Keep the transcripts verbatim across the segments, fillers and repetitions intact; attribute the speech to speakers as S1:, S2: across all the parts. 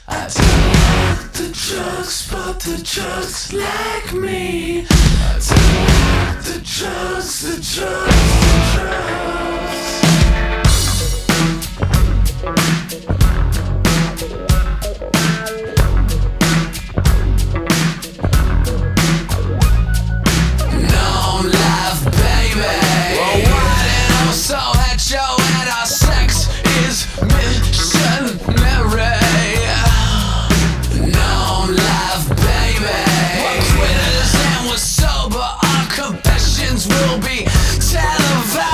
S1: I don't like the drugs, but the drugs like me. I don't like the drugs, the drugs, the drugs. Known life, baby. Well, why did I so hetero and our sex is missionary? Known life, baby. We're quitters and we're sober. Our confessions will be televised.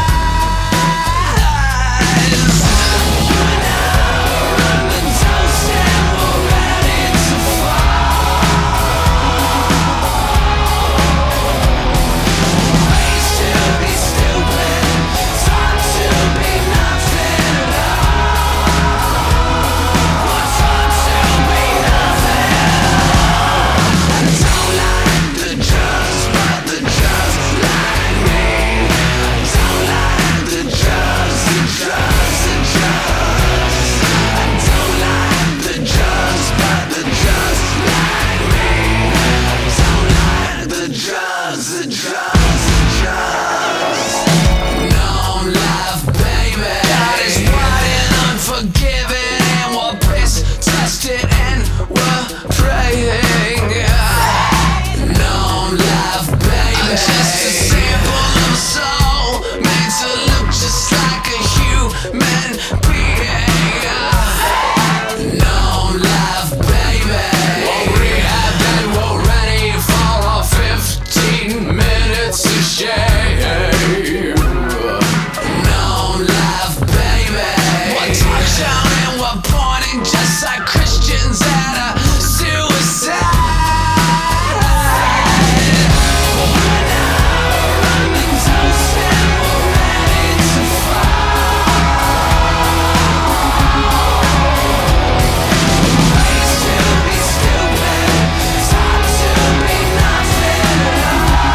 S1: Just like Christians at a suicide. We're now running toast and we're ready to fall. Raised to be stupid, taught to be nothing at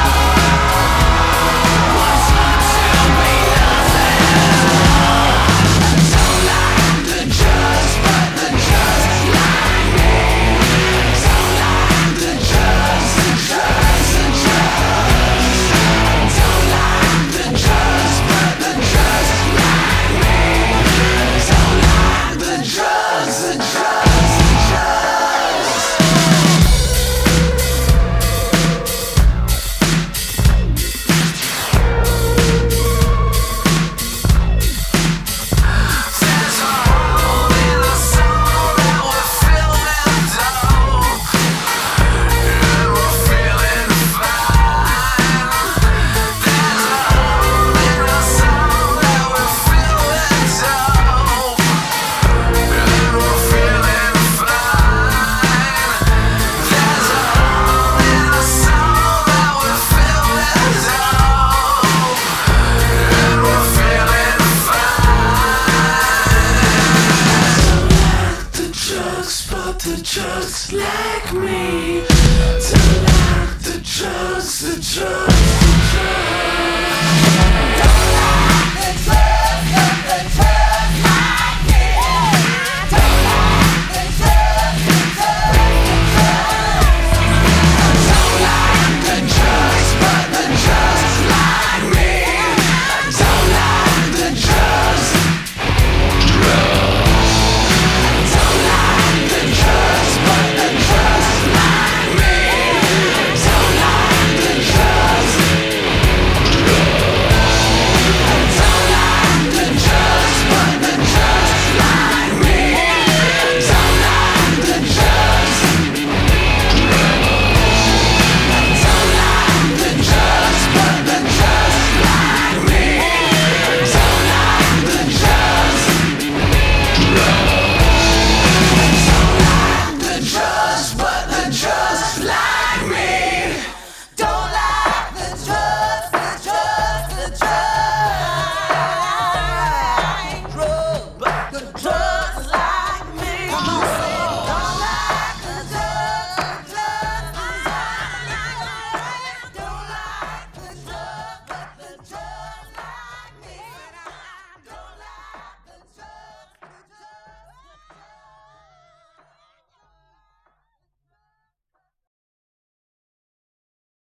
S1: all. We're taught to be nothing at all. I don't like the drugs, but the drugs like me. Don't like the drugs, the drugs, the drugs. Don't like the drugs, but the drugs like me. Don't like the drugs, the drugs, the drugs. There's a hole in our soul that we're feeling dope, and we're feeling fine. There's a hole in our soul that we're feeling dope, and we're feeling fine. There's a hole in our soul that we're feeling dope, and we're feeling fine. The drugs, but the drugs like me. Don't like the drugs, the drugs, the drugs.